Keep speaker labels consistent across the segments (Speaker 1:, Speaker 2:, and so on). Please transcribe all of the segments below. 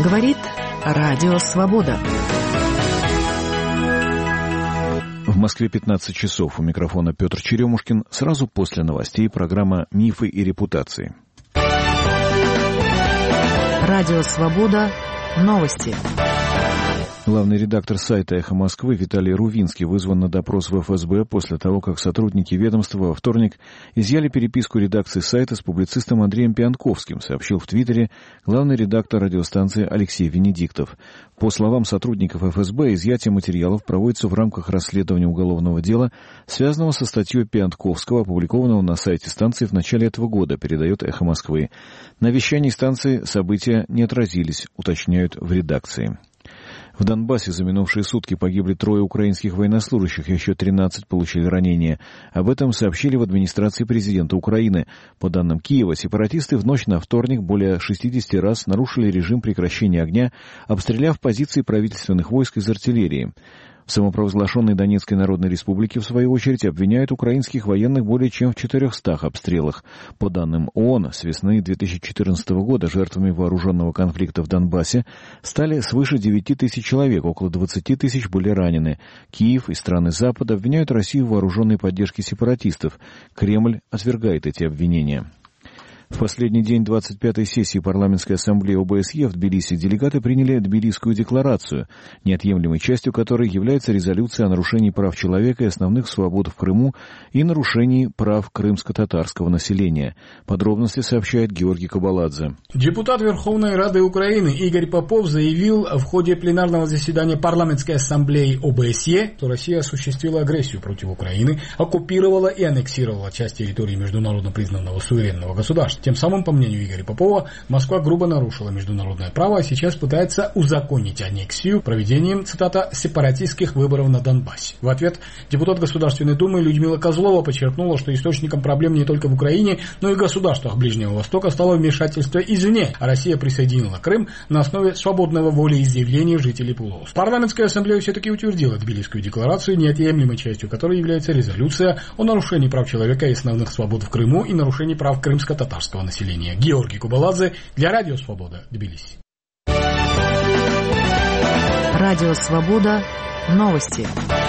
Speaker 1: Говорит Радио Свобода.
Speaker 2: В Москве 15 часов. У микрофона Петр Черемушкин. Сразу после новостей программа «Мифы и репутации».
Speaker 1: Радио Свобода. Новости.
Speaker 2: Главный редактор сайта «Эхо Москвы» Виталий Рувинский вызван на допрос в ФСБ после того, как сотрудники ведомства во вторник изъяли переписку редакции сайта с публицистом Андреем Пианковским, сообщил в Твиттере главный редактор радиостанции Алексей Венедиктов. По словам сотрудников ФСБ, изъятие материалов проводится в рамках расследования уголовного дела, связанного со статьей Пианковского, опубликованного на сайте станции в начале этого года, передает «Эхо Москвы». На вещании станции события не отразились, уточняют в редакции. В Донбассе за минувшие сутки погибли 3 украинских военнослужащих, еще 13 получили ранения. Об этом сообщили в администрации президента Украины. По данным Киева, сепаратисты в ночь на вторник более 60 раз нарушили режим прекращения огня, обстреляв позиции правительственных войск из артиллерии. В самопровозглашенной Донецкой Народной Республике, в свою очередь, обвиняют украинских военных более чем в 400 обстрелах. По данным ООН, с весны 2014 года жертвами вооруженного конфликта в Донбассе стали свыше 9 тысяч человек, около 20 тысяч были ранены. Киев и страны Запада обвиняют Россию в вооруженной поддержке сепаратистов. Кремль отвергает эти обвинения. В последний день 25-й сессии парламентской ассамблеи ОБСЕ в Тбилиси делегаты приняли Тбилисскую декларацию, неотъемлемой частью которой является резолюция о нарушении прав человека и основных свобод в Крыму и нарушении прав крымско-татарского населения. Подробности сообщает Георгий Кабаладзе.
Speaker 3: Депутат Верховной Рады Украины Игорь Попов заявил в ходе пленарного заседания парламентской ассамблеи ОБСЕ, что Россия осуществила агрессию против Украины, оккупировала и аннексировала часть территории международно признанного суверенного государства. Тем самым, по мнению Игоря Попова, Москва грубо нарушила международное право, а сейчас пытается узаконить аннексию проведением, цитата, «сепаратистских выборов на Донбассе». В ответ депутат Государственной Думы Людмила Козлова подчеркнула, что источником проблем не только в Украине, но и в государствах Ближнего Востока стало вмешательство извне, а Россия присоединила Крым на основе свободного волеизъявления жителей полуострова. Парламентская ассамблея все-таки утвердила Тбилисскую декларацию, неотъемлемой частью которой является резолюция о нарушении прав человека и основных свобод в Крыму и нарушении прав крымско-татарского населения. Георгий Кубаладзе для Радио Свобода, Тбилиси.
Speaker 1: Радио Свобода. Новости.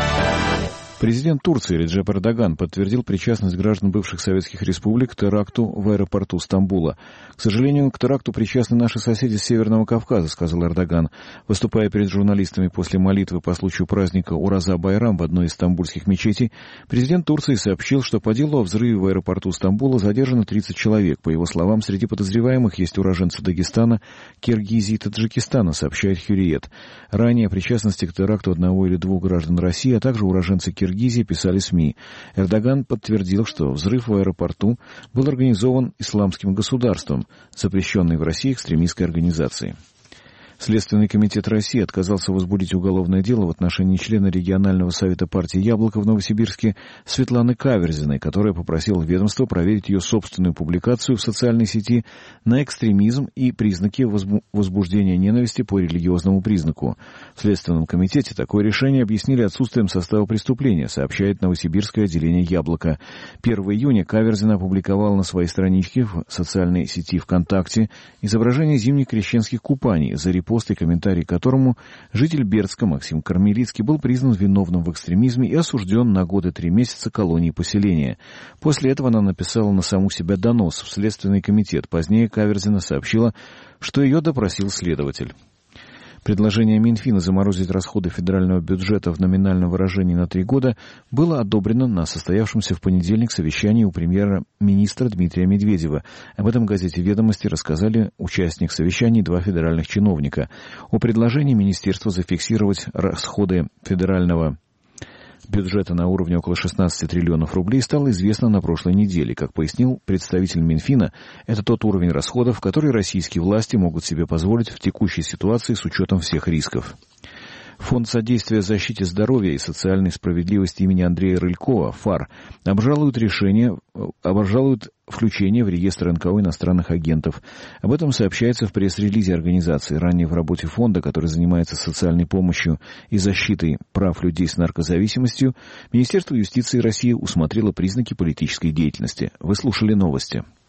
Speaker 2: Президент Турции Реджеп Эрдоган подтвердил причастность граждан бывших советских республик к теракту в аэропорту Стамбула. «К сожалению, к теракту причастны наши соседи с Северного Кавказа», — сказал Эрдоган. Выступая перед журналистами после молитвы по случаю праздника Ураза-Байрам в одной из стамбульских мечетей, президент Турции сообщил, что по делу о взрыве в аэропорту Стамбула задержано 30 человек. По его словам, среди подозреваемых есть уроженцы Дагестана, Киргизии и Таджикистана, сообщает Хюриет. Ранее о причастности к теракту одного или двух граждан России, а также уроженцы Киргизии писали СМИ. Эрдоган подтвердил, что взрыв в аэропорту был организован исламским государством, запрещенной в России экстремистской организацией. Следственный комитет России отказался возбудить уголовное дело в отношении члена регионального совета партии «Яблоко» в Новосибирске Светланы Каверзиной, которая попросила ведомство проверить ее собственную публикацию в социальной сети на экстремизм и признаки возбуждения ненависти по религиозному признаку. В Следственном комитете такое решение объяснили отсутствием состава преступления, сообщает новосибирское отделение «Яблоко». 1 июня Каверзина опубликовала на своей страничке в социальной сети ВКонтакте изображение зимних крещенских купаний, за пост и комментарий к которому житель Бердска Максим Кармелицкий был признан виновным в экстремизме и осужден на годы 3 месяца колонии поселения. После этого она написала на саму себя донос в Следственный комитет. Позднее Каверзина сообщила, что ее допросил следователь. Предложение Минфина заморозить расходы федерального бюджета в номинальном выражении на 3 года было одобрено на состоявшемся в понедельник совещании у премьер-министра Дмитрия Медведева. Об этом газете «Ведомости» рассказали участник совещаний 2 федеральных чиновника. О предложении министерства зафиксировать расходы федерального бюджета на уровне около 16 триллионов рублей стало известно на прошлой неделе. Как пояснил представитель Минфина, это тот уровень расходов, который российские власти могут себе позволить в текущей ситуации с учетом всех рисков. Фонд содействия защите здоровья и социальной справедливости имени Андрея Рылькова, ФАР, обжалуют включение в реестр НКО иностранных агентов. Об этом сообщается в пресс-релизе организации. Ранее в работе фонда, который занимается социальной помощью и защитой прав людей с наркозависимостью, Министерство юстиции России усмотрело признаки политической деятельности. Вы слушали новости.